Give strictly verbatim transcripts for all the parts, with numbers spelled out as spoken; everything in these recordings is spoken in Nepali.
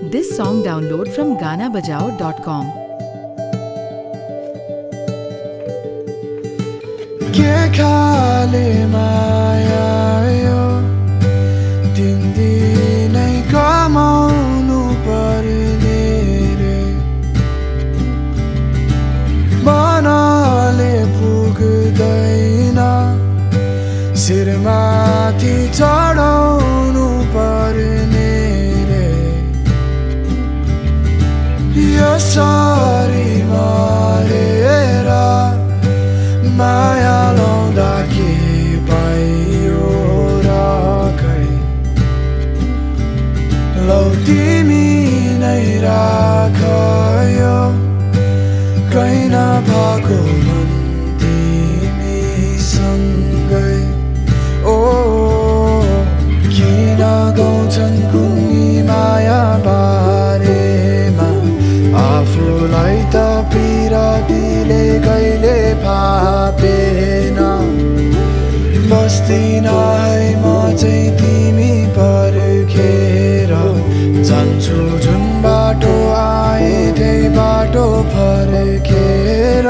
This song download from gana bajao dot com. के खाले माया यो तिमीले कमाउनु पर्ने रे मनले पुग्दैन शिरमाथि चढाउनु पर्ने रे यसरी मारेर माया लाउँदा के पाइयो र खै लौ तिमी नै राख यो कहीँ नभएको मन तिमीसँगै ओ किन गाउँछन् कुन्नी माया बारेमा आफूलाई त पिरातीले कहिले फापेन बस्दिन है म चाहिँ तिमी पर्खेर जान्छु जुन बाटो आए त्यही बाटो फर्केर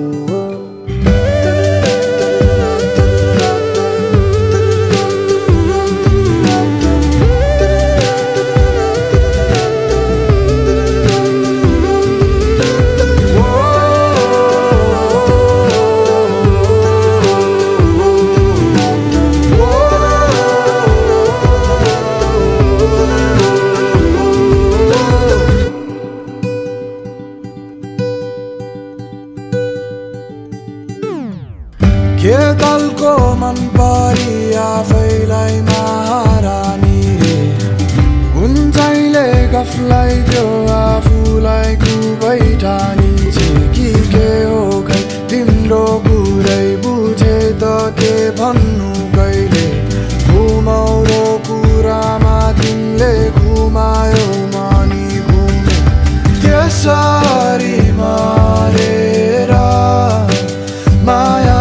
के दलको मन परी आफैलाई महारानी रे कुन चाहिँले गफलाई त्यो आफूलाई खुबै ठानी छे कि के हो खै तिम्रो कुरै बुझे त के भन्नु कहिले घुमाउरो कुरामा तिमीले घुमायो मानी घुमे त्यसरी मारेर माया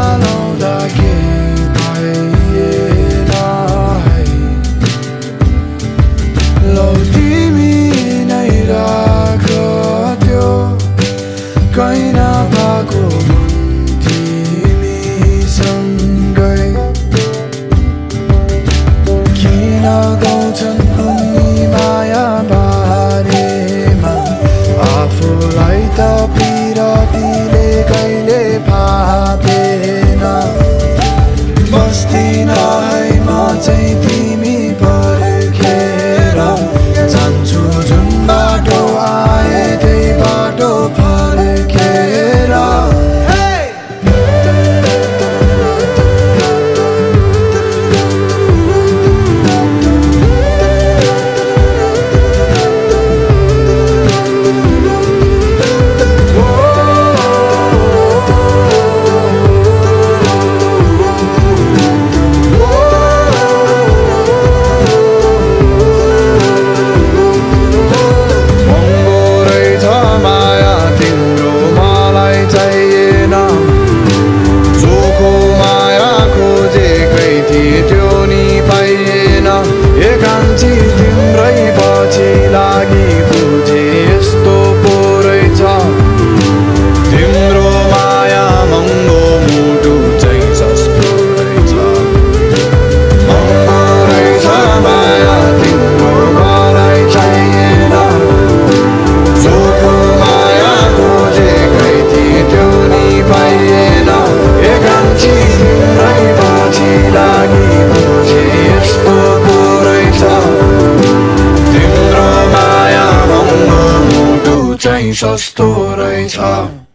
कहीँ नभएको मन तिमीसँगै किन गाउँछन् कुन्नी माया बारेमा आफूलाई त पिरातीले कहिले फापेन बस्दिन है म चाहिँ तिमी पर्खेर जान्छु जुन बाटो आए त्यही बाटो तिम्रै पछि लागि बुझे यस्तो पो रहेछ तिम्रो माया महँगो मुटु चाहिँ सस्तो रहेछ महँगो रहेछ माया तिम्रो मलाई चाहिएन जोको माया खोजेकै थिए त्यो नि पाइएन एकान्छी तिम्रै पछि लागि बुझे यस्तो पो रहेछ चाहिँ सस्तो रहेछ।